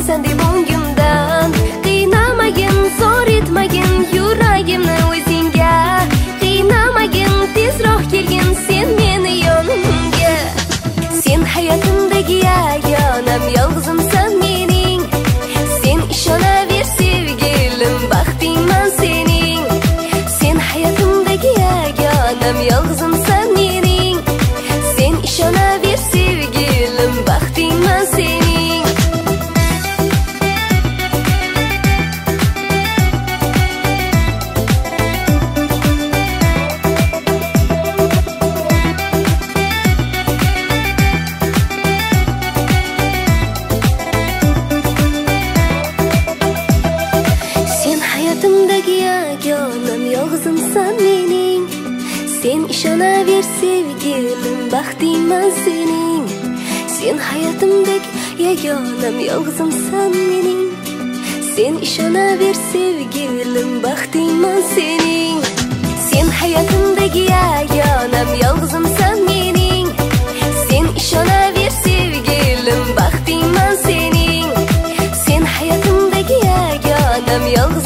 sen deb o'ngimdan. Qiynamagin, zor etmagin yuragimni o'zingga. Qiynamagin, tezroq kelgin sen meni yonimga. Sen hayotimdagi yagonam, yolg'izimsan mening. Sen ishonaver sevgilim, baxtingman sening. Sen hayotimdagi yagonam, yolg'izimsan mening. Sen ishonaver sevgilim, baxtingman sening. Sen hayotimdagi yagonam, yolg'izimsan mening. Sen ishonaver sevgilim, baxtingman sening. Sen hayotimdagi yagonam, yolg'izimsan mening. Sen ishonaver sevgilim, baxtingman sening. Sen hayotimdagi yagonam, yolg'izimsan mening. Sen ishonaver sevgilim, baxtingman sening. Sen hayotimdagi yagonam, yolg'izimsan